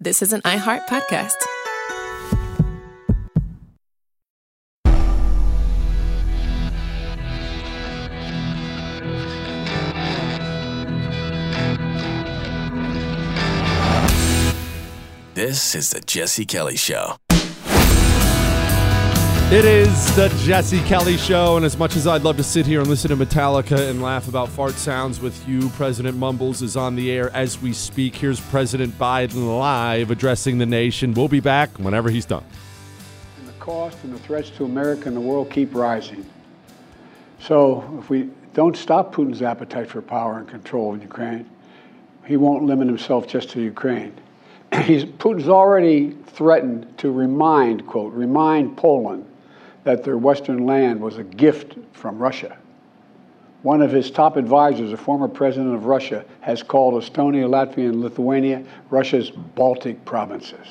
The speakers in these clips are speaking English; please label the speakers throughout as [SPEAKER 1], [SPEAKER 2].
[SPEAKER 1] This is an iHeart podcast.
[SPEAKER 2] This is the Jesse Kelly Show.
[SPEAKER 3] It is the Jesse Kelly Show, and as much as I'd love to sit here and listen to Metallica and laugh about fart sounds with you, President Mumbles is on the air as we speak. Here's President Biden live addressing the nation. We'll be back whenever he's done.
[SPEAKER 4] And the cost and the threats to America and the world keep rising. So if we don't stop Putin's appetite for power and control in Ukraine, he won't limit himself just to Ukraine. Putin's already threatened to remind Poland that their Western land was a gift from Russia. One of his top advisors, a former president of Russia, has called Estonia, Latvia, and Lithuania Russia's Baltic provinces.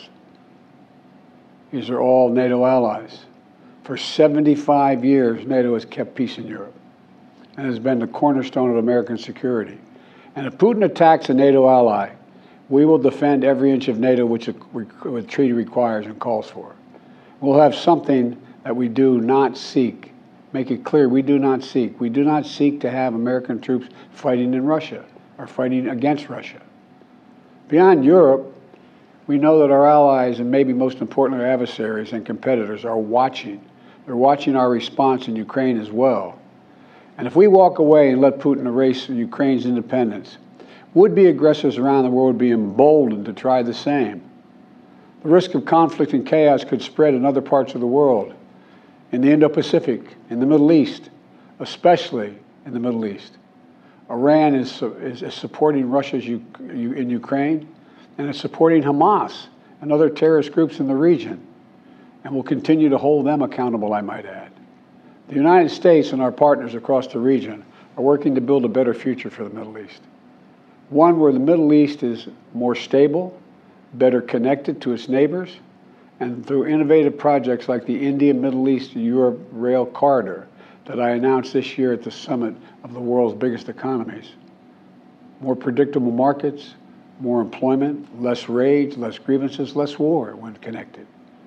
[SPEAKER 4] These are all NATO allies. For 75 years, NATO has kept peace in Europe and has been the cornerstone of American security. And if Putin attacks a NATO ally, we will defend every inch of NATO which the treaty requires and calls for. We'll have something that we do not seek. Make it clear, we do not seek. We do not seek to have American troops fighting in Russia or fighting against Russia. Beyond Europe, we know that our allies, and maybe most importantly our adversaries and competitors, are watching. They're watching our response in Ukraine as well. And if we walk away and let Putin erase Ukraine's independence, would-be aggressors around the world would be emboldened to try the same. The risk of conflict and chaos could spread in other parts of the world, in the Indo-Pacific, in the Middle East, especially in the Middle East. Iran is supporting Russia in Ukraine, and is supporting Hamas and other terrorist groups in the region, and will continue to hold them accountable, I might add. The United States and our partners across the region are working to build a better future for the Middle East. One where the Middle East is more stable, better connected to its neighbors, and through innovative projects like the India-Middle East-Europe Rail Corridor that I announced this year at the summit of the world's biggest economies. More predictable markets, more employment, less rage, less grievances, less war when connected.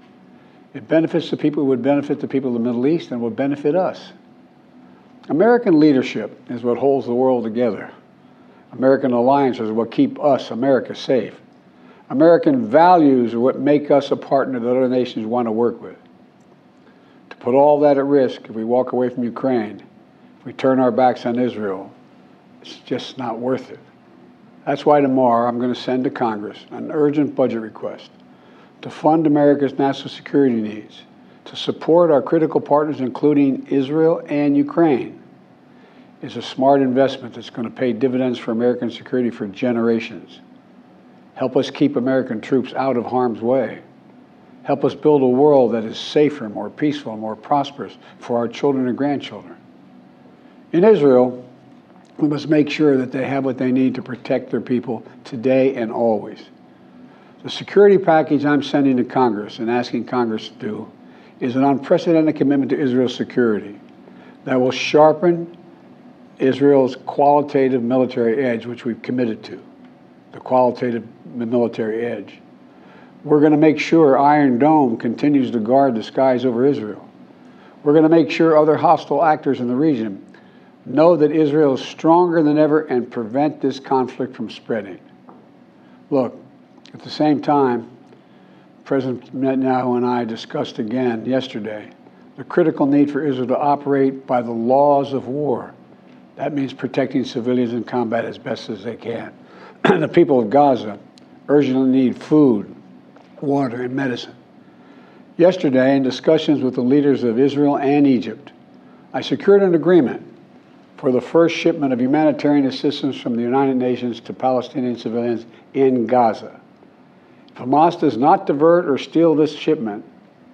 [SPEAKER 4] It benefits the people who would benefit the people of the Middle East and would benefit us. American leadership is what holds the world together. American alliances are what keep us, America, safe. American values are what make us a partner that other nations want to work with. To put all that at risk, if we walk away from Ukraine, if we turn our backs on Israel, it's just not worth it. That's why tomorrow I'm going to send to Congress an urgent budget request to fund America's national security needs, to support our critical partners, including Israel and Ukraine. Is a smart investment that's going to pay dividends for American security for generations. Help us keep American troops out of harm's way. Help us build a world that is safer, more peaceful, more prosperous for our children and grandchildren. In Israel, we must make sure that they have what they need to protect their people today and always. The security package I'm sending to Congress and asking Congress to do is an unprecedented commitment to Israel's security that will sharpen Israel's qualitative military edge, which we've committed to, the qualitative military edge. We're going to make sure Iron Dome continues to guard the skies over Israel. We're going to make sure other hostile actors in the region know that Israel is stronger than ever and prevent this conflict from spreading. Look, at the same time, President Netanyahu and I discussed again yesterday the critical need for Israel to operate by the laws of war. That means protecting civilians in combat as best as they can. The people of Gaza urgently need food, water, and medicine. Yesterday, in discussions with the leaders of Israel and Egypt, I secured an agreement for the first shipment of humanitarian assistance from the United Nations to Palestinian civilians in Gaza. If Hamas does not divert or steal these shipments,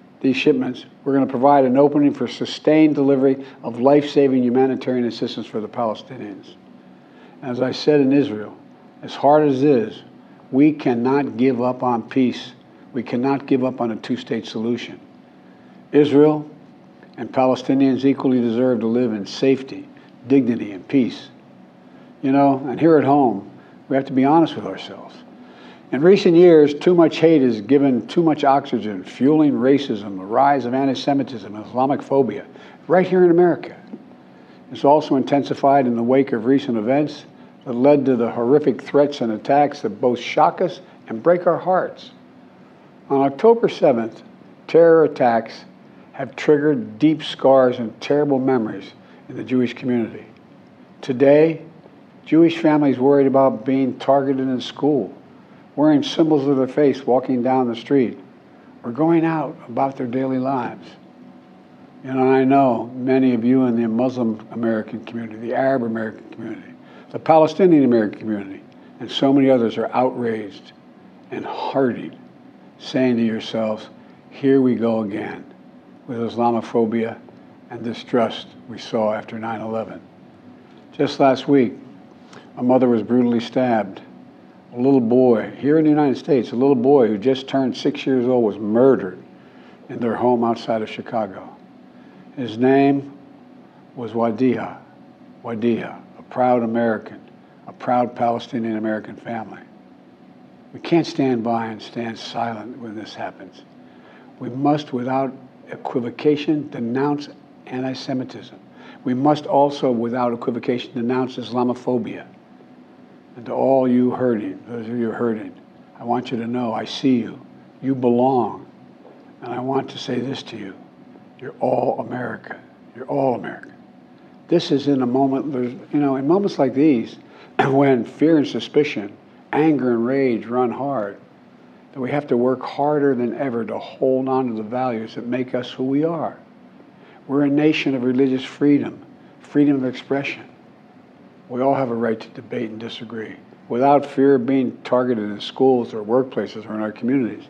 [SPEAKER 4] we're going to provide an opening for sustained delivery of life-saving humanitarian assistance for the Palestinians. As I said in Israel, as hard as it is, we cannot give up on peace. We cannot give up on a two-state solution. Israel and Palestinians equally deserve to live in safety, dignity, and peace. You know, and here at home, we have to be honest with ourselves. In recent years, too much hate has given too much oxygen, fueling racism, the rise of anti-Semitism and Islamophobia, right here in America. It's also intensified in the wake of recent events that led to the horrific threats and attacks that both shock us and break our hearts. On October 7th, terror attacks have triggered deep scars and terrible memories in the Jewish community. Today, Jewish families worried about being targeted in school, wearing symbols of their faith walking down the street, or going out about their daily lives. And I know many of you in the Muslim American community, the Arab American community, the Palestinian American community, and so many others are outraged and heartened, saying to yourselves, here we go again with Islamophobia and distrust we saw after 9/11. Just last week, a mother was brutally stabbed. A little boy, here in the United States, a little boy who just turned 6 years old was murdered in their home outside of Chicago. His name was Wadiha, a proud American, a proud Palestinian American family. We can't stand by and stand silent when this happens. We must, without equivocation, denounce anti-Semitism. We must also, without equivocation, denounce Islamophobia. And to all you hurting, those of you hurting, I want you to know I see you. You belong. And I want to say this to you. You're all America. You're all American. This is in a moment, in moments like these, when fear and suspicion, anger and rage run hard, that we have to work harder than ever to hold on to the values that make us who we are. We're a nation of religious freedom, freedom of expression. We all have a right to debate and disagree without fear of being targeted in schools or workplaces or in our communities.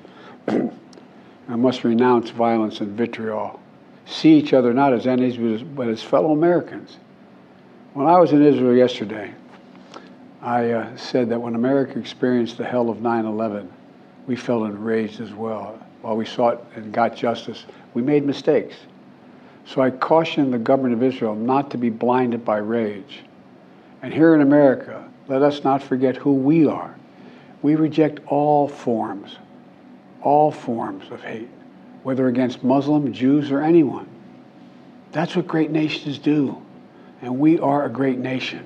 [SPEAKER 4] We must renounce violence and vitriol. See each other not as enemies, but as fellow Americans. When I was in Israel yesterday, I said that when America experienced the hell of 9/11, we felt enraged as well. While we sought and got justice, we made mistakes. So I cautioned the government of Israel not to be blinded by rage. And here in America, let us not forget who we are. We reject all forms of hate, whether against Muslim, Jews, or anyone. That's what great nations do, and we are a great nation.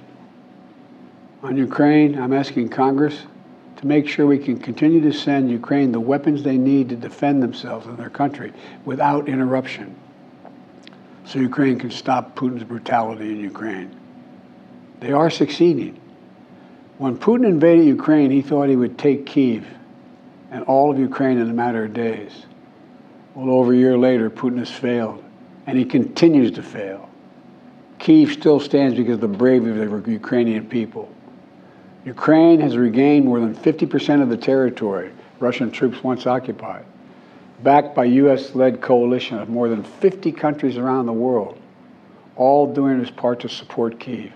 [SPEAKER 4] On Ukraine, I'm asking Congress to make sure we can continue to send Ukraine the weapons they need to defend themselves and their country without interruption, so Ukraine can stop Putin's brutality in Ukraine. They are succeeding. When Putin invaded Ukraine, he thought he would take Kyiv and all of Ukraine in a matter of days. Well, over a year later, Putin has failed, and he continues to fail. Kyiv still stands because of the bravery of the Ukrainian people. Ukraine has regained more than 50% of the territory Russian troops once occupied, backed by U.S.-led coalition of more than 50 countries around the world, all doing its part to support Kyiv.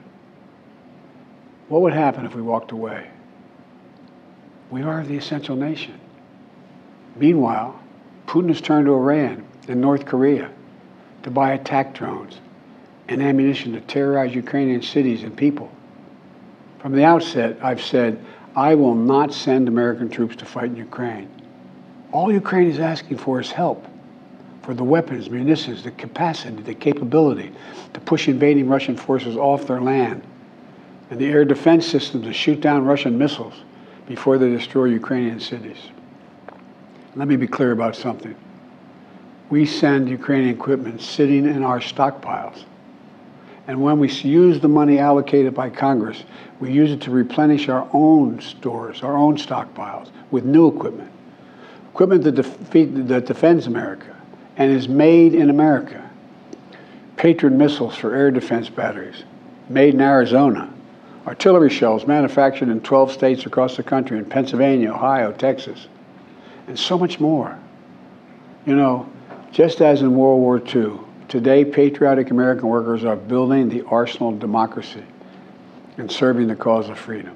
[SPEAKER 4] What would happen if we walked away? We are the essential nation. Meanwhile, Putin has turned to Iran and North Korea to buy attack drones and ammunition to terrorize Ukrainian cities and people. From the outset, I've said, I will not send American troops to fight in Ukraine. All Ukraine is asking for is help for the weapons, munitions, the capacity, the capability to push invading Russian forces off their land, and the air defense systems to shoot down Russian missiles before they destroy Ukrainian cities. Let me be clear about something. We send Ukrainian equipment sitting in our stockpiles. And when we use the money allocated by Congress, we use it to replenish our own stores, our own stockpiles with new equipment. Equipment that defends America and is made in America. Patriot missiles for air defense batteries, made in Arizona. Artillery shells manufactured in 12 states across the country, in Pennsylvania, Ohio, Texas, and so much more. You know, just as in World War II, today patriotic American workers are building the arsenal of democracy and serving the cause of freedom.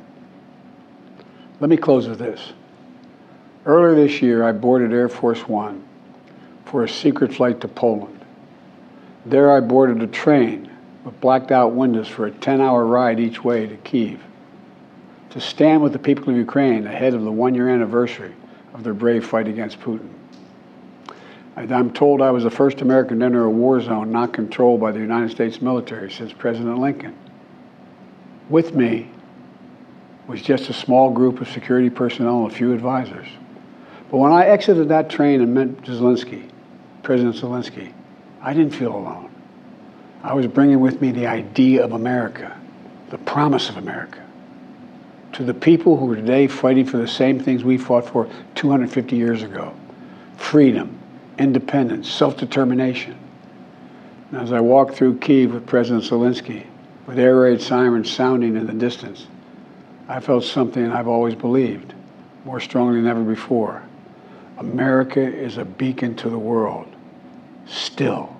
[SPEAKER 4] Let me close with this. Earlier this year, I boarded Air Force One for a secret flight to Poland. There I boarded a train with blacked out windows for a 10-hour ride each way to Kyiv. to stand with the people of Ukraine ahead of the one-year anniversary of their brave fight against Putin. I'm told I was the first American to enter a war zone not controlled by the United States military since President Lincoln. With me was just a small group of security personnel and a few advisors. But when I exited that train and met Zelensky, President Zelensky, I didn't feel alone. I was bringing with me the idea of America, the promise of America, to the people who are today fighting for the same things we fought for 250 years ago: freedom, independence, self-determination. And as I walked through Kyiv with President Zelensky, with air raid sirens sounding in the distance, I felt something I've always believed, more strongly than ever before. America is a beacon to the world. Still.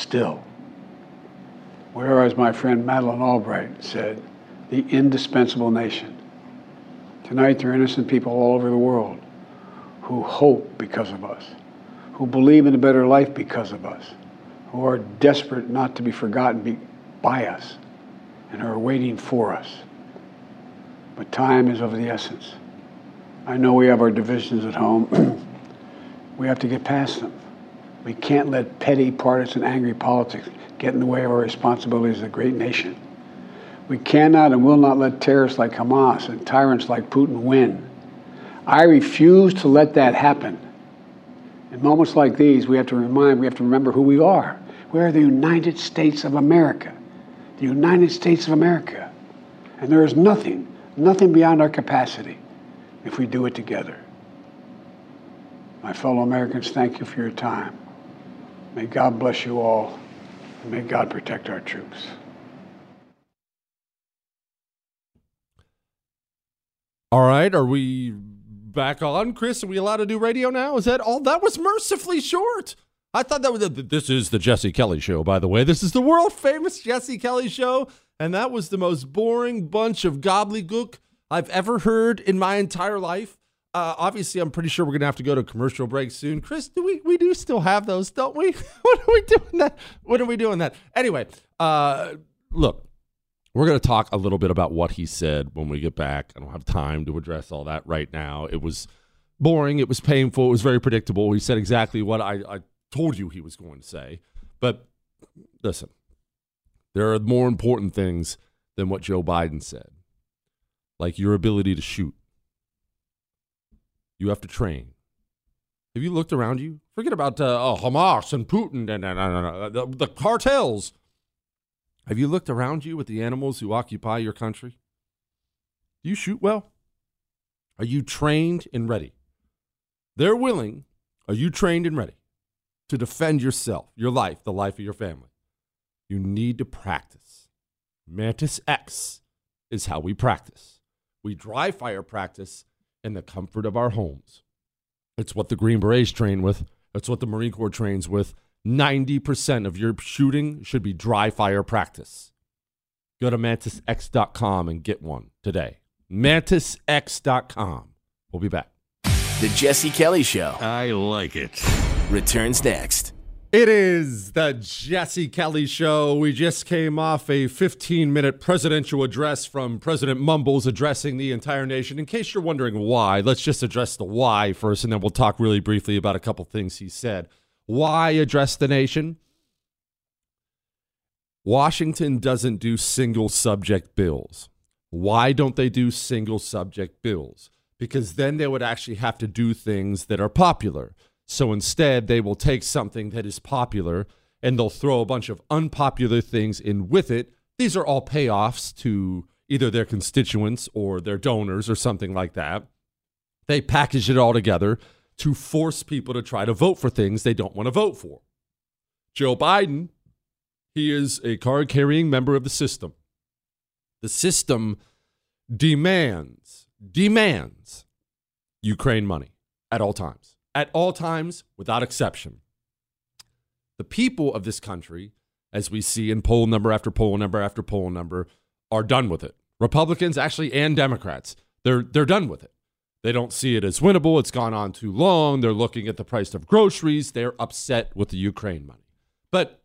[SPEAKER 4] Whereas my friend Madeleine Albright said, the indispensable nation. Tonight, there are innocent people all over the world who hope because of us, who believe in a better life because of us, who are desperate not to be forgotten by us, and who are waiting for us. But time is of the essence. I know we have our divisions at home. We have to get past them. We can't let petty, partisan, angry politics get in the way of our responsibilities as a great nation. We cannot and will not let terrorists like Hamas and tyrants like Putin win. I refuse to let that happen. In moments like these, we have to remember who we are. We are the United States of America. The United States of America. And there is nothing beyond our capacity if we do it together. My fellow Americans, thank you for your time. May God bless you all, and may God protect our troops.
[SPEAKER 3] All right, are we back on, Chris? Are we allowed to do radio now? Is that all? That was mercifully short. I thought that was this is the Jesse Kelly Show, by the way. This is the world famous Jesse Kelly Show, and that was the most boring bunch of gobbledygook I've ever heard in my entire life. Obviously, I'm pretty sure we're gonna have to go to a commercial break soon. Chris, we do still have those, don't we? When are we doing that? Anyway, look. We're going to talk a little bit about what he said when we get back. I don't have time to address all that right now. It was boring. It was painful. It was very predictable. He said exactly what I told you he was going to say. But listen, there are more important things than what Joe Biden said, like your ability to shoot. You have to train. Have you looked around you? Forget about Hamas and Putin and the cartels. Have you looked around you with the animals who occupy your country? Do you shoot well? Are you trained and ready? They're willing. Are you trained and ready to defend yourself, your life, the life of your family? You need to practice. Mantis X is how we practice. We dry fire practice in the comfort of our homes. It's what the Green Berets train with. It's what the Marine Corps trains with. 90% of your shooting should be dry fire practice. Go to MantisX.com and get one today. MantisX.com. We'll be back.
[SPEAKER 2] The Jesse Kelly Show
[SPEAKER 1] I like it.
[SPEAKER 2] returns next.
[SPEAKER 3] It is the Jesse Kelly Show. We just came off a 15-minute presidential address from President Mumbles addressing the entire nation. In case you're wondering why, let's just address the why first, and then we'll talk really briefly about a couple things he said. Why address the nation? Washington doesn't do single subject bills. Why don't they do single subject bills? Because then they would actually have to do things that are popular. So instead, they will take something that is popular and they'll throw a bunch of unpopular things in with it. These are all payoffs to either their constituents or their donors or something like that. They package it all together to force people to try to vote for things they don't want to vote for. Joe Biden, he is a card-carrying member of the system. The system demands Ukraine money at all times, without exception. The people of this country, as we see in poll number after poll number after poll number, are done with it. Republicans, actually, and Democrats, they're done with it. They don't see it as winnable. It's gone on too long. They're looking at the price of groceries. They're upset with the Ukraine money. But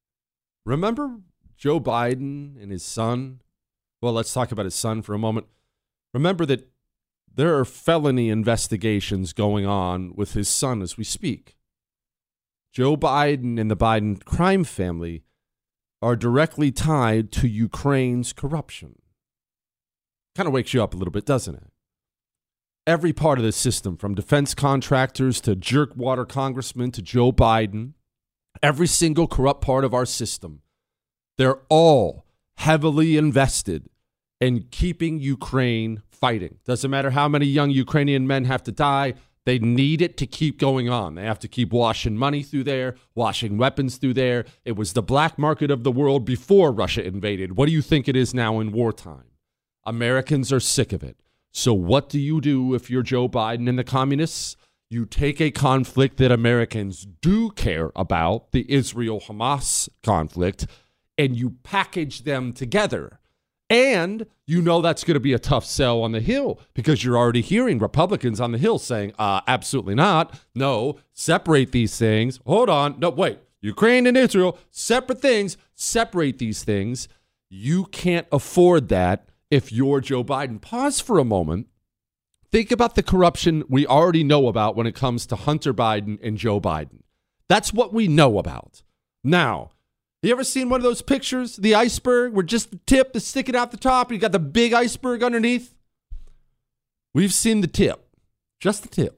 [SPEAKER 3] remember Joe Biden and his son? Well, let's talk about his son for a moment. Remember that there are felony investigations going on with his son as we speak. Joe Biden and the Biden crime family are directly tied to Ukraine's corruption. Kind of wakes you up a little bit, doesn't it? Every part of the system, from defense contractors to jerkwater congressmen to Joe Biden, every single corrupt part of our system, they're all heavily invested in keeping Ukraine fighting. Doesn't matter how many young Ukrainian men have to die, they need it to keep going on. They have to keep washing money through there, washing weapons through there. It was the black market of the world before Russia invaded. What do you think it is now in wartime? Americans are sick of it. So what do you do if you're Joe Biden and the communists? You take a conflict that Americans do care about, the Israel-Hamas conflict, and you package them together. And you know that's going to be a tough sell on the Hill because you're already hearing Republicans on the Hill saying, absolutely not. No, separate these things. Hold on. No, wait. Ukraine and Israel, separate things. Separate these things. You can't afford that if you're Joe Biden. Pause for a moment. Think about the corruption we already know about when it comes to Hunter Biden and Joe Biden. That's what we know about. Now, you ever seen one of those pictures? The iceberg where just the tip is sticking out the top and you got the big iceberg underneath? We've seen the tip. Just the tip.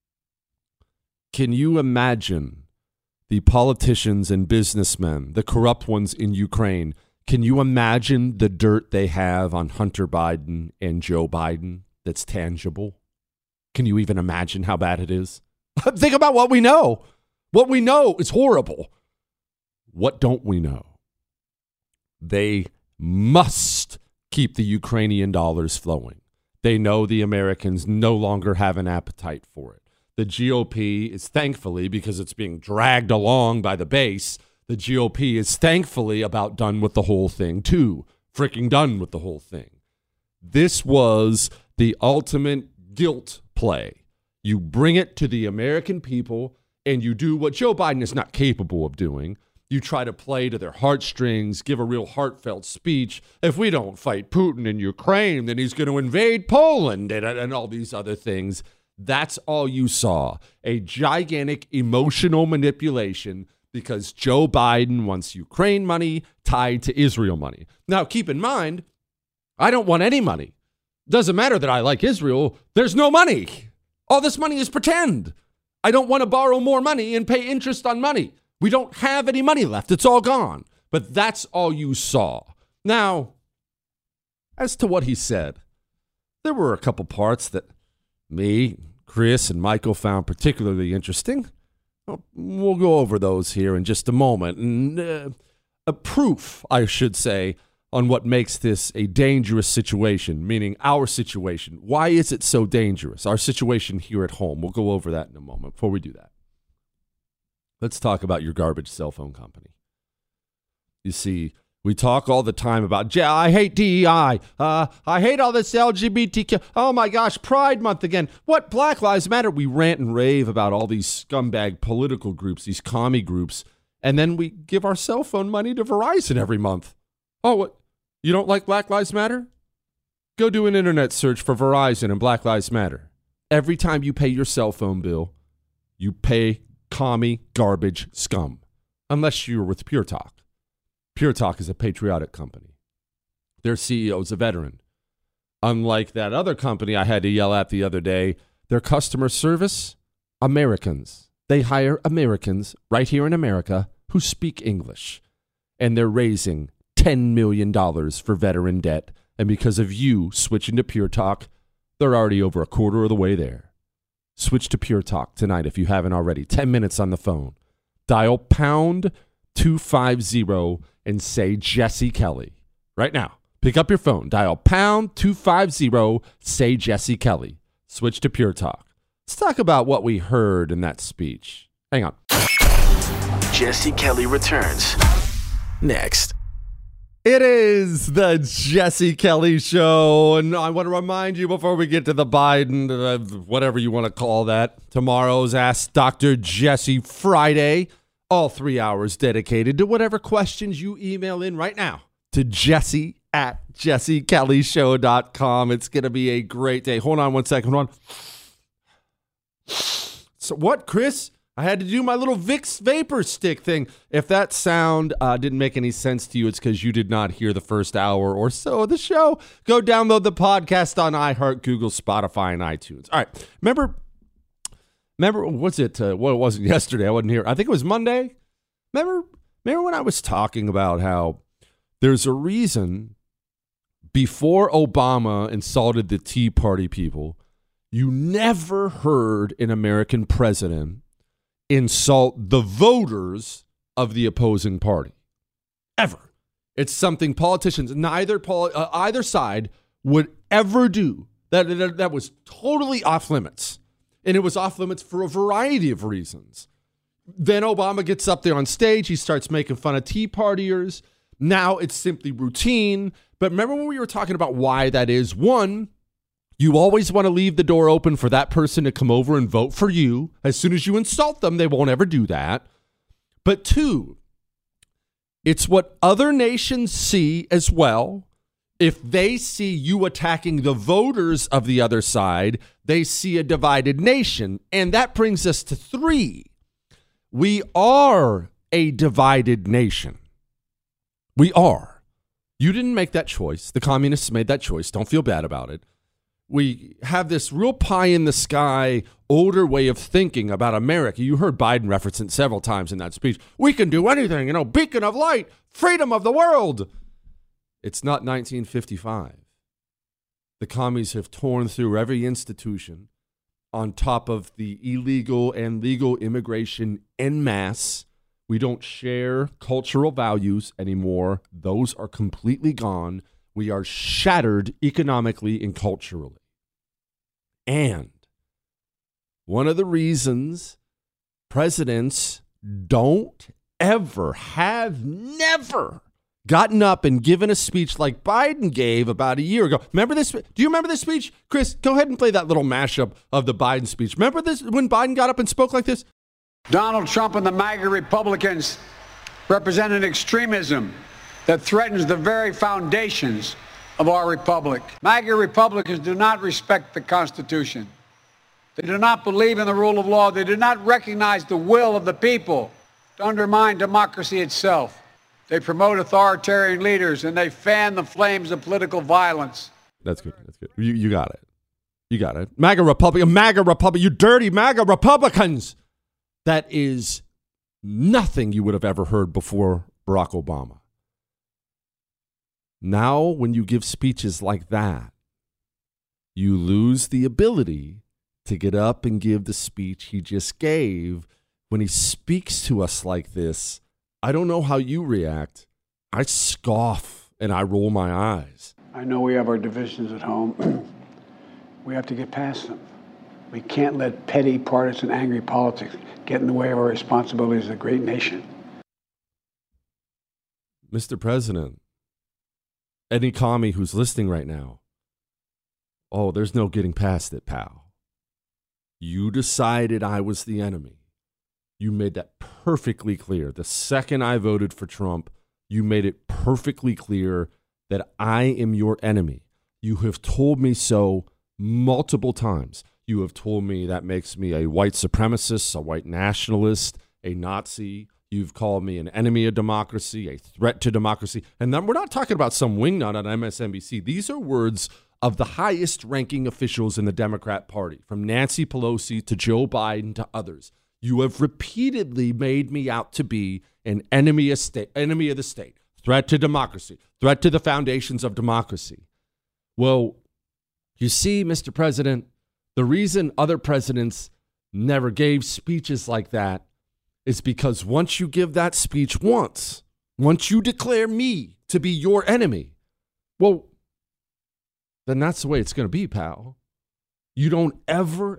[SPEAKER 3] Can you imagine the politicians and businessmen, the corrupt ones in Ukraine? Can you imagine the dirt they have on Hunter Biden and Joe Biden that's tangible? Can you even imagine how bad it is? Think about what we know. What we know is horrible. What don't we know? They must keep the Ukrainian dollars flowing. They know the Americans no longer have an appetite for it. The GOP is thankfully, because it's being dragged along by the base, the GOP is thankfully about done with the whole thing too. Freaking done with the whole thing. This was the ultimate guilt play. You bring it to the American people and you do what Joe Biden is not capable of doing. You try to play to their heartstrings, give a real heartfelt speech. If we don't fight Putin in Ukraine, then he's going to invade Poland and all these other things. That's all you saw. A gigantic emotional manipulation because Joe Biden wants Ukraine money tied to Israel money. Now, keep in mind, I don't want any money. Doesn't matter that I like Israel. There's no money. All this money is pretend. I don't want to borrow more money and pay interest on money. We don't have any money left. It's all gone. But that's all you saw. Now, as to what he said, there were a couple parts that me, Chris, and Michael found particularly interesting. We'll go over those here in just a moment. And a proof, I should say, on what makes this a dangerous situation, meaning our situation. Why is it so dangerous? Our situation here at home. We'll go over that in a moment. Before we do that, let's talk about your garbage cell phone company. You see, we talk all the time about, I hate DEI. I hate all this LGBTQ. Oh my gosh, Pride Month again. What, Black Lives Matter? We rant and rave about all these scumbag political groups, these commie groups, and then we give our cell phone money to Verizon every month. Oh, what? You don't like Black Lives Matter? Go do an internet search for Verizon and Black Lives Matter. Every time you pay your cell phone bill, you pay commie garbage scum. Unless you're with Pure Talk. Pure Talk is a patriotic company. Their CEO is a veteran. Unlike that other company I had to yell at the other day, their customer service, Americans. They hire Americans right here in America who speak English. And they're raising $10 million for veteran debt. And because of you switching to Pure Talk, they're already over a quarter of the way there. Switch to Pure Talk tonight if you haven't already. 10 minutes on the phone. Dial pound 250 and say Jesse Kelly. Right now. Pick up your phone. Dial pound 250, say Jesse Kelly. Switch to Pure Talk. Let's talk about what we heard in that speech. Hang on.
[SPEAKER 2] Jesse Kelly returns next.
[SPEAKER 3] It is the Jesse Kelly Show, and I want to remind you before we get to the Biden, whatever you want to call that, tomorrow's Ask Dr. Jesse Friday, all 3 hours dedicated to whatever questions you email in right now to Jesse at jessekellyshow.com. It's going to be a great day. Hold on one second. Hold on. So what, Chris? I had to do my little Vicks vapor stick thing. If that sound didn't make any sense to you, it's because you did not hear the first hour or so of the show. Go download the podcast on iHeart, Google, Spotify, and iTunes. All right. Remember, what's it? Well, it wasn't yesterday. I wasn't here. I think it was Monday. Remember when I was talking about how there's a reason before Obama insulted the Tea Party people, you never heard an American president insult the voters of the opposing party. Ever. It's something politicians, either side would ever do. That was totally off limits. And it was off limits for a variety of reasons. Then Obama gets up there on stage. He starts making fun of Tea Partiers. Now it's simply routine. But remember when we were talking about why that is? One, you always want to leave the door open for that person to come over and vote for you. As soon as you insult them, they won't ever do that. But two, it's what other nations see as well. If they see you attacking the voters of the other side, they see a divided nation. And that brings us to three. We are a divided nation. We are. You didn't make that choice. The communists made that choice. Don't feel bad about it. We have this real pie-in-the-sky, older way of thinking about America. You heard Biden reference it several times in that speech. We can do anything, beacon of light, freedom of the world. It's not 1955. The commies have torn through every institution on top of the illegal and legal immigration en masse. We don't share cultural values anymore. Those are completely gone. We are shattered economically and culturally. And one of the reasons presidents don't ever, have never gotten up and given a speech like Biden gave about a year ago. Remember this? Do you remember this speech? Chris, go ahead and play that little mashup of the Biden speech. Remember this when Biden got up and spoke like this?
[SPEAKER 1] Donald Trump and the MAGA Republicans represent an extremism that threatens the very foundations of our republic. MAGA Republicans do not respect the Constitution. They do not believe in the rule of law. They do not recognize the will of the people to undermine democracy itself. They promote authoritarian leaders, and they fan the flames of political violence.
[SPEAKER 3] That's good. That's good. You got it. You got it. MAGA Republican, you dirty MAGA Republicans. That is nothing you would have ever heard before Barack Obama. Now, when you give speeches like that, you lose the ability to get up and give the speech he just gave. When he speaks to us like this, I don't know how you react. I scoff and I roll my eyes.
[SPEAKER 4] I know we have our divisions at home. We have to get past them. We can't let petty, partisan, angry politics get in the way of our responsibilities as a great nation.
[SPEAKER 3] Mr. President, any commie who's listening right now, oh, there's no getting past it, pal. You decided I was the enemy. You made that perfectly clear. The second I voted for Trump, you made it perfectly clear that I am your enemy. You have told me so multiple times. You have told me that makes me a white supremacist, a white nationalist, a Nazi. You've called me an enemy of democracy, a threat to democracy. And then we're not talking about some wingnut on MSNBC. These are words of the highest ranking officials in the Democrat Party, from Nancy Pelosi to Joe Biden to others. You have repeatedly made me out to be an enemy of the state, threat to democracy, threat to the foundations of democracy. Well, you see, Mr. President, the reason other presidents never gave speeches like that is because once you give that speech once you declare me to be your enemy, well, then that's the way it's going to be, pal. You don't ever,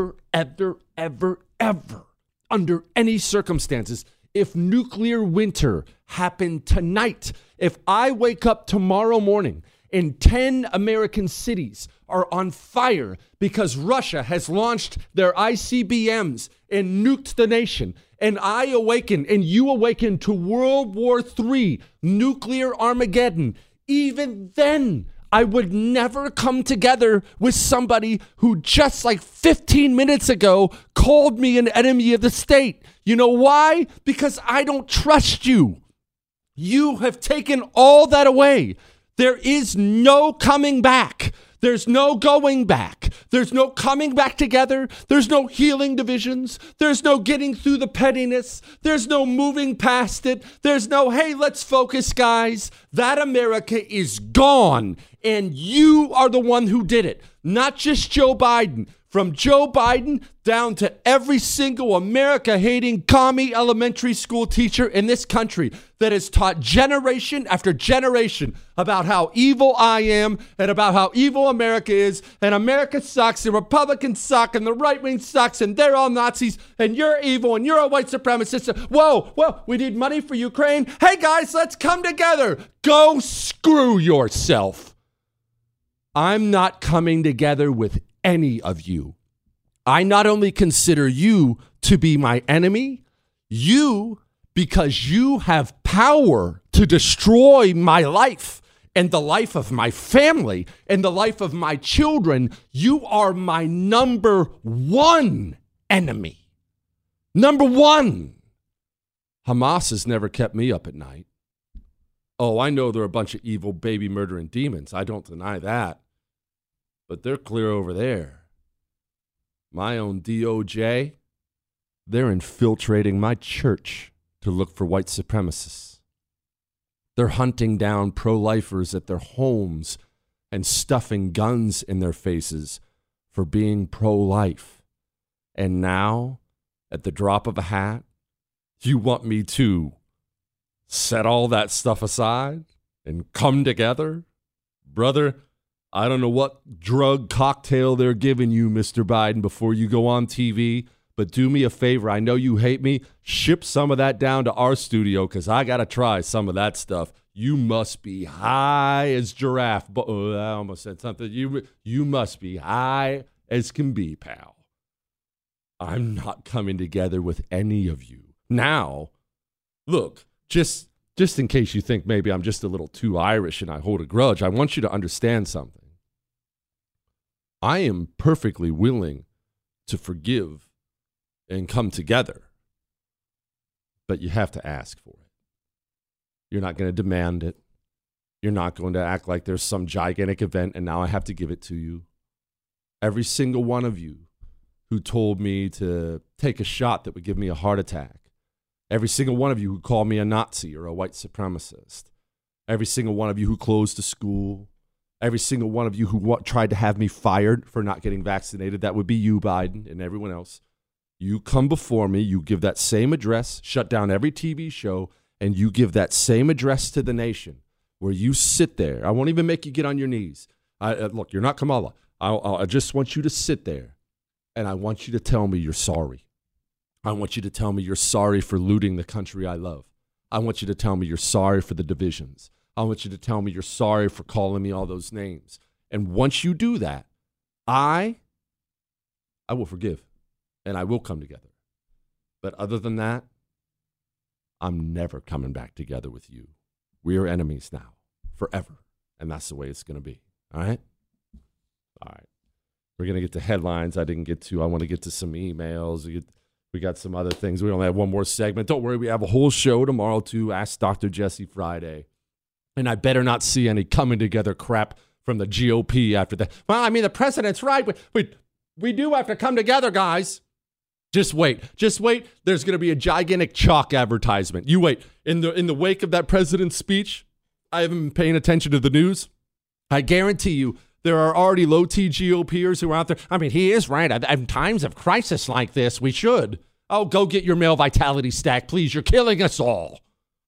[SPEAKER 3] under any circumstances, if nuclear winter happened tonight, if I wake up tomorrow morning and 10 American cities are on fire because Russia has launched their ICBMs and nuked the nation, and I awaken and you awaken to World War III, nuclear Armageddon, even then, I would never come together with somebody who just like 15 minutes ago called me an enemy of the state. You know why? Because I don't trust you. You have taken all that away. There is no coming back. There's no going back. There's no coming back together. There's no healing divisions. There's no getting through the pettiness. There's no moving past it. There's no, hey, let's focus, guys. That America is gone. And you are the one who did it. Not just Joe Biden. From Joe Biden down to every single America-hating commie elementary school teacher in this country that has taught generation after generation about how evil I am and about how evil America is, and America sucks, and Republicans suck, and the right wing sucks, and they're all Nazis, and you're evil, and you're a white supremacist. Whoa, we need money for Ukraine. Hey guys, let's come together. Go screw yourself. I'm not coming together with any of you. I not only consider you to be my enemy, because you have power to destroy my life and the life of my family and the life of my children, you are my number one enemy. Number one. Hamas has never kept me up at night. Oh, I know they're a bunch of evil baby murdering demons. I don't deny that. But they're clear over there. My own DOJ, they're infiltrating my church to look for white supremacists. They're hunting down pro-lifers at their homes and stuffing guns in their faces for being pro-life. And now, at the drop of a hat, you want me to set all that stuff aside and come together? Brother, I don't know what drug cocktail they're giving you, Mr. Biden, before you go on TV, but do me a favor. I know you hate me. Ship some of that down to our studio because I got to try some of that stuff. You must be high as giraffe. I almost said something. You must be high as can be, pal. I'm not coming together with any of you. Now, look, just in case you think maybe I'm just a little too Irish and I hold a grudge, I want you to understand something. I am perfectly willing to forgive and come together, but you have to ask for it. You're not going to demand it. You're not going to act like there's some gigantic event and now I have to give it to you. Every single one of you who told me to take a shot that would give me a heart attack, every single one of you who called me a Nazi or a white supremacist, every single one of you who closed a school, every single one of you who tried to have me fired for not getting vaccinated, that would be you, Biden, and everyone else. You come before me, you give that same address, shut down every TV show, and you give that same address to the nation where you sit there. I won't even make you get on your knees. Look, you're not Kamala. I just want you to sit there, and I want you to tell me you're sorry. I want you to tell me you're sorry for looting the country I love. I want you to tell me you're sorry for the divisions. I want you to tell me you're sorry for calling me all those names. And once you do that, I will forgive and I will come together. But other than that, I'm never coming back together with you. We are enemies now, forever. And that's the way it's going to be. All right? All right. We're going to get to headlines I didn't get to. I want to get to some emails. We got some other things. We only have one more segment. Don't worry, we have a whole show tomorrow too. Ask Dr. Jesse Friday. And I better not see any coming together crap from the GOP after that. Well, I mean, the president's right. We do have to come together, guys. Just wait. There's going to be a gigantic chalk advertisement. You wait. In the wake of that president's speech, I haven't been paying attention to the news. I guarantee you, there are already low-T GOPers who are out there. I mean, he is right. In times of crisis like this, we should. Oh, go get your male vitality stack, please. You're killing us all.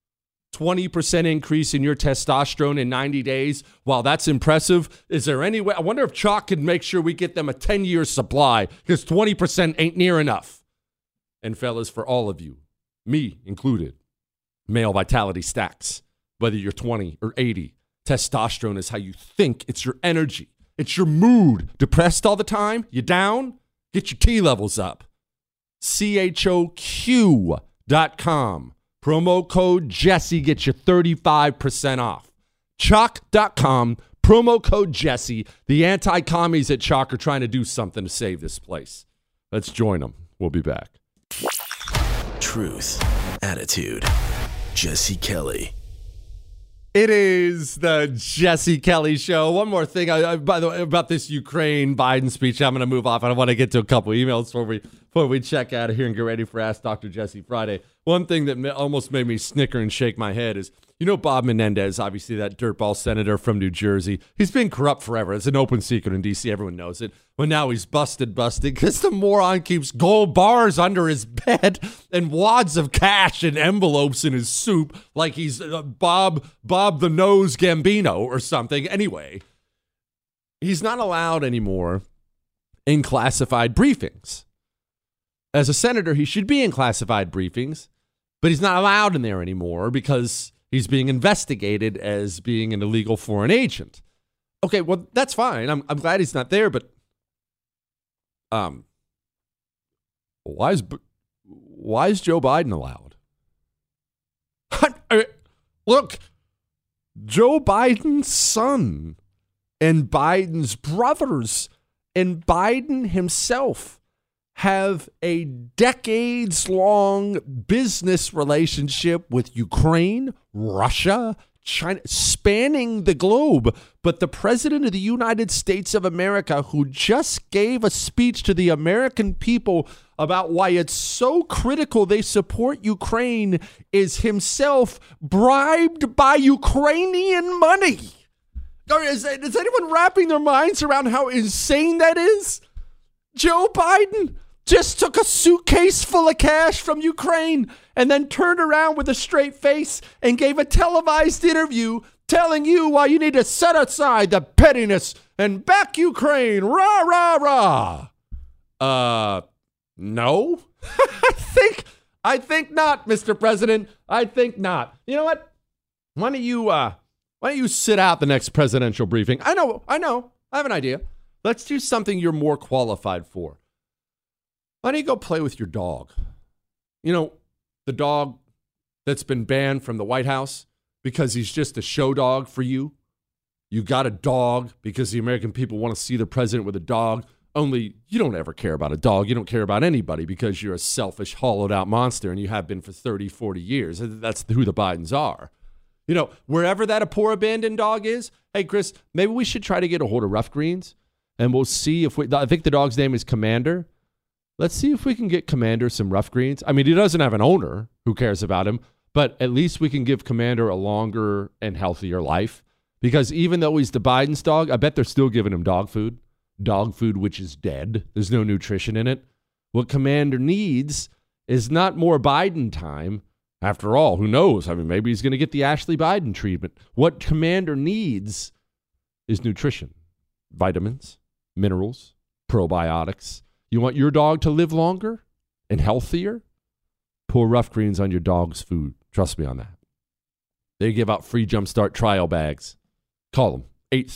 [SPEAKER 3] 20% increase in your testosterone in 90 days. While that's impressive, is there any way? I wonder if Chalk can make sure we get them a 10-year supply because 20% ain't near enough. And fellas, for all of you, me included, male vitality stacks, whether you're 20 or 80, testosterone is how you think. It's your energy. It's your mood. Depressed all the time? You down? Get your T levels up. CHOQ.com. Promo code Jesse gets you 35% off. Chalk.com, promo code Jesse. The anti-commies at Chalk are trying to do something to save this place. Let's join them. We'll be back.
[SPEAKER 2] Truth, attitude, Jesse Kelly.
[SPEAKER 3] It is the Jesse Kelly Show. One more thing, by the way, about this Ukraine Biden speech. I'm going to move off. I want to get to a couple emails before we check out of here and get ready for Ask Dr. Jesse Friday. One thing that almost made me snicker and shake my head is, Bob Menendez, obviously that dirtball senator from New Jersey. He's been corrupt forever. It's an open secret in D.C. Everyone knows it. But now he's busted because the moron keeps gold bars under his bed and wads of cash and envelopes in his soup like he's Bob the Nose Gambino or something. Anyway, he's not allowed anymore in classified briefings. As a senator, he should be in classified briefings, but he's not allowed in there anymore because he's being investigated as being an illegal foreign agent. Okay, well, that's fine. I'm glad he's not there, but why is Joe Biden allowed? Look, Joe Biden's son and Biden's brothers and Biden himself have a decades-long business relationship with Ukraine, Russia, China, spanning the globe. But the president of the United States of America, who just gave a speech to the American people about why it's so critical they support Ukraine, is himself bribed by Ukrainian money. Is anyone wrapping their minds around how insane that is? Joe Biden just took a suitcase full of cash from Ukraine and then turned around with a straight face and gave a televised interview telling you why you need to set aside the pettiness and back Ukraine. Rah, rah, rah. No? I think not, Mr. President. I think not. You know what? Why don't you sit out the next presidential briefing? I know. I have an idea. Let's do something you're more qualified for. Why don't you go play with your dog? The dog that's been banned from the White House because he's just a show dog for you. You got a dog because the American people want to see the president with a dog. Only you don't ever care about a dog. You don't care about anybody because you're a selfish, hollowed out monster and you have been for 30, 40 years. That's who the Bidens are. Wherever that poor abandoned dog is, hey, Chris, maybe we should try to get a hold of Rough Greens and we'll see I think the dog's name is Commander. Let's see if we can get Commander some Rough Greens. I mean, he doesn't have an owner who cares about him, but at least we can give Commander a longer and healthier life. Because even though he's the Biden's dog, I bet they're still giving him dog food which is dead. There's no nutrition in it. What Commander needs is not more Biden time. After all, who knows? I mean, maybe he's going to get the Ashley Biden treatment. What Commander needs is nutrition, vitamins, minerals, probiotics. You want your dog to live longer and healthier? Pour Rough Greens on your dog's food. Trust me on that. They give out free Jumpstart trial bags. Call them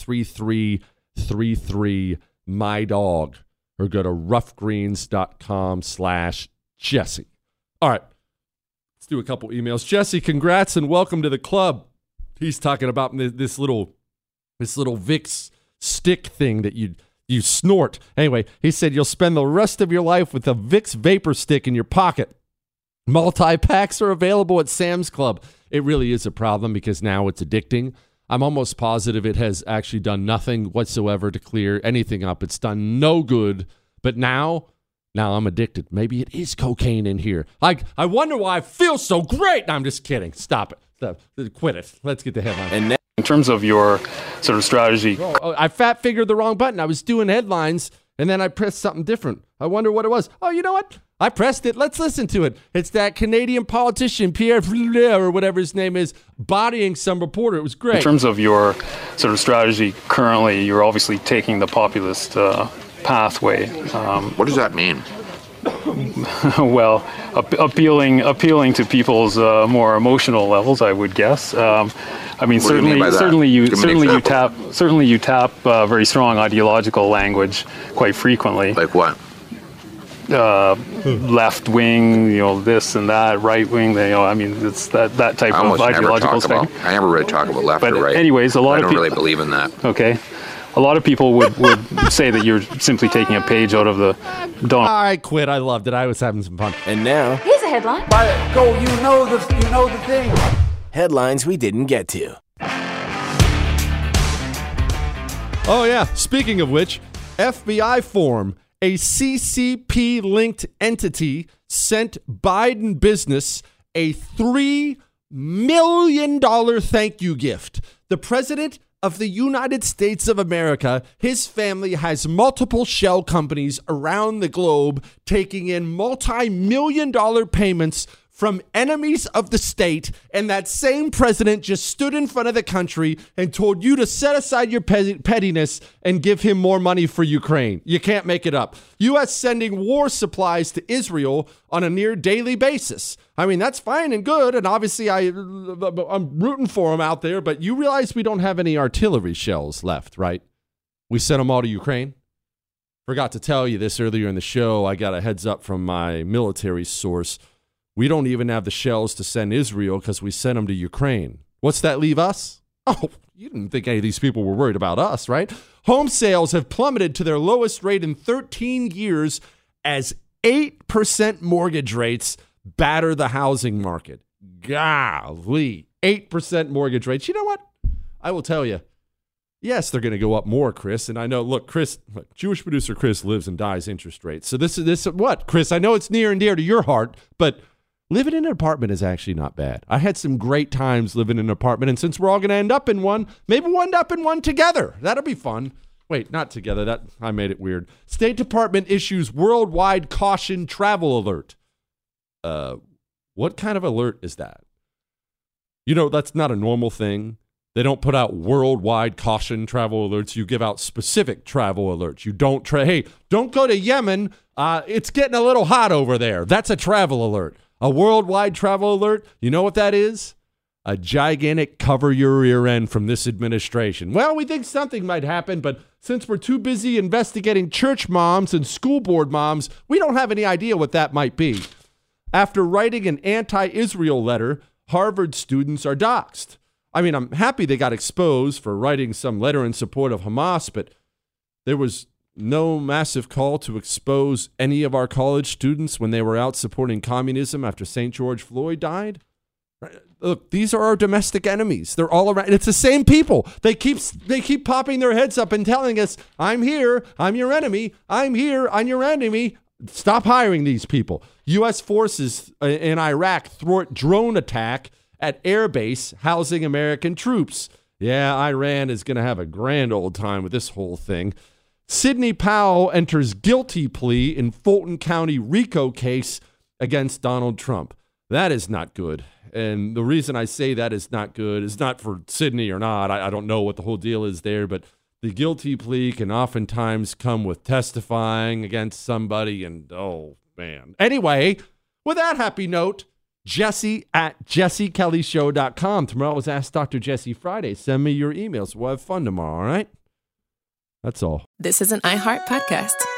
[SPEAKER 3] 833-33-MY-DOG or go to roughgreens.com/Jesse. All right. Let's do a couple emails. Jesse, congrats and welcome to the club. He's talking about this little Vicks stick thing that you snort. Anyway, he said you'll spend the rest of your life with a Vicks vapor stick in your pocket. Multi-packs are available at Sam's Club. It really is a problem because now it's addicting. I'm almost positive it has actually done nothing whatsoever to clear anything up. It's done no good. But now I'm addicted. Maybe it is cocaine in here. I wonder why I feel so great. No, I'm just kidding. Stop it. Quit it. Let's get the headline.
[SPEAKER 5] And in terms of your sort of strategy.
[SPEAKER 3] I fat fingered the wrong button. I was doing headlines, and then I pressed something different. I wonder what it was. Oh, you know what? I pressed it. Let's listen to it. It's that Canadian politician, Pierre Poilievre, or whatever his name is, bodying some reporter. It was great.
[SPEAKER 5] In terms of your sort of strategy currently, you're obviously taking the populist pathway.
[SPEAKER 6] What does that mean?
[SPEAKER 5] Well, appealing to people's more emotional levels, I would guess. I mean, certainly you tap very strong ideological language quite frequently.
[SPEAKER 6] Like what?
[SPEAKER 5] left wing, this and that, right wing. I mean, it's that type of ideological spectrum.
[SPEAKER 6] I never really talk about left or right.
[SPEAKER 5] Anyways, I don't
[SPEAKER 6] really believe in that.
[SPEAKER 5] Okay. A lot of people would say that you're simply taking a page out of the Donald.
[SPEAKER 3] I quit. I loved it. I was having some fun.
[SPEAKER 2] And now,
[SPEAKER 7] here's a headline.
[SPEAKER 1] Go, you know the thing.
[SPEAKER 2] headlines we didn't get to.
[SPEAKER 3] Oh, yeah. Speaking of which, FBI form, a CCP-linked entity, sent Biden business a $3 million thank you gift. The president of the United States of America, his family has multiple shell companies around the globe taking in multi-million-dollar payments from enemies of the state, and that same president just stood in front of the country and told you to set aside your pettiness and give him more money for Ukraine. You can't make it up. U.S. sending war supplies to Israel on a near daily basis. I mean, that's fine and good, and obviously I'm rooting for him out there, but you realize we don't have any artillery shells left, right? We sent them all to Ukraine. Forgot to tell you this earlier in the show. I got a heads up from my military source. We don't even have the shells to send Israel because we sent them to Ukraine. What's that leave us? Oh, you didn't think any of these people were worried about us, right? Home sales have plummeted to their lowest rate in 13 years as 8% mortgage rates batter the housing market. Golly, 8% mortgage rates. You know what? I will tell you. Yes, they're going to go up more, Chris. And I know, look, Jewish producer Chris lives and dies interest rates. So this, what, Chris? I know it's near and dear to your heart, but living in an apartment is actually not bad. I had some great times living in an apartment, and since we're all going to end up in one, maybe we'll end up in one together. That'll be fun. Wait, not together. I made it weird. State Department issues worldwide caution travel alert. What kind of alert is that? You know, that's not a normal thing. They don't put out worldwide caution travel alerts. You give out specific travel alerts. You don't hey, don't go to Yemen. It's getting a little hot over there. That's a travel alert. A worldwide travel alert, you know what that is? A gigantic cover your rear end from this administration. Well, we think something might happen, but since we're too busy investigating church moms and school board moms, we don't have any idea what that might be. After writing an anti-Israel letter, Harvard students are doxxed. I mean, I'm happy they got exposed for writing some letter in support of Hamas, but there was no massive call to expose any of our college students when they were out supporting communism after St. George Floyd died. Look, these are our domestic enemies. They're all around. It's the same people. They keep popping their heads up and telling us, I'm here, I'm your enemy, I'm here, I'm your enemy. Stop hiring these people. U.S. forces in Iraq thwart drone attack at air base housing American troops. Yeah, Iran is going to have a grand old time with this whole thing. Sidney Powell enters guilty plea in Fulton County RICO case against Donald Trump. That is not good. And the reason I say that is not good is not for Sidney or not. I don't know what the whole deal is there, but the guilty plea can oftentimes come with testifying against somebody, and oh, man. Anyway, with that happy note, Jesse at jessekellyshow.com. Tomorrow is Ask Dr. Jesse Friday. Send me your emails. We'll have fun tomorrow, all right? That's all.
[SPEAKER 7] This is an iHeart podcast.